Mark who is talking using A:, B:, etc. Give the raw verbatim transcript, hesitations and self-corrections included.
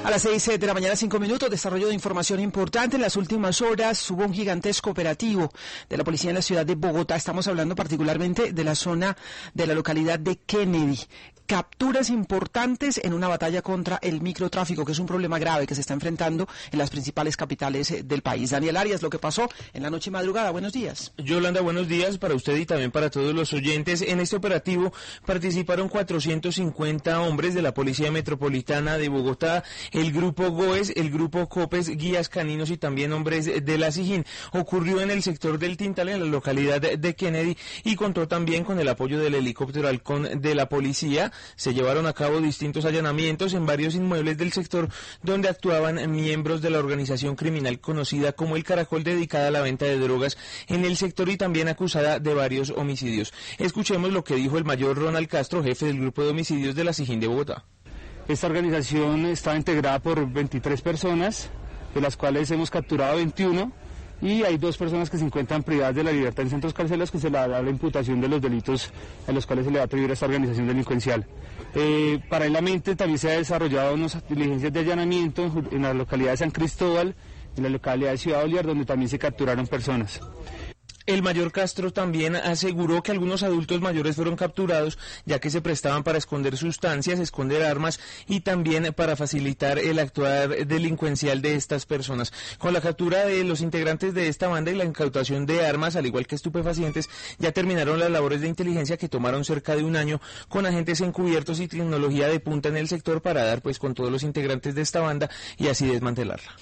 A: A las seis de la mañana, cinco minutos, desarrollo de información importante. En las últimas horas hubo un gigantesco operativo de la policía en la ciudad de Bogotá. Estamos hablando particularmente de la zona de la localidad de Kennedy. Capturas importantes en una batalla contra el microtráfico, que es un problema grave que se está enfrentando en las principales capitales del país. Daniel Arias, lo que pasó en la noche y madrugada. Buenos días.
B: Yolanda, buenos días para usted y también para todos los oyentes. En este operativo participaron cuatrocientos cincuenta hombres de la Policía Metropolitana de Bogotá, el Grupo GOES, el Grupo COPES, guías caninos y también hombres de la SIJIN. Ocurrió en el sector del Tintal, en la localidad de Kennedy, y contó también con el apoyo del helicóptero Halcón de la policía. Se llevaron a cabo distintos allanamientos en varios inmuebles del sector donde actuaban miembros de la organización criminal conocida como El Caracol, dedicada a la venta de drogas en el sector y también acusada de varios homicidios. Escuchemos lo que dijo el mayor Ronald Castro, jefe del grupo de homicidios de la SIJIN de Bogotá.
C: Esta organización está integrada por veintitrés personas, de las cuales hemos capturado veintiuno, y hay dos personas que se encuentran privadas de la libertad en centros carcelarios que se le da la imputación de los delitos a los cuales se le va a atribuir a esta organización delincuencial. Eh, paralelamente también se ha desarrollado unas diligencias de allanamiento en la localidad de San Cristóbal, en la localidad de Ciudad Bolívar, donde también se capturaron personas.
B: El mayor Castro también aseguró que algunos adultos mayores fueron capturados, ya que se prestaban para esconder sustancias, esconder armas y también para facilitar el actuar delincuencial de estas personas. Con la captura de los integrantes de esta banda y la incautación de armas, al igual que estupefacientes, ya terminaron las labores de inteligencia que tomaron cerca de un año con agentes encubiertos y tecnología de punta en el sector para dar pues con todos los integrantes de esta banda y así desmantelarla.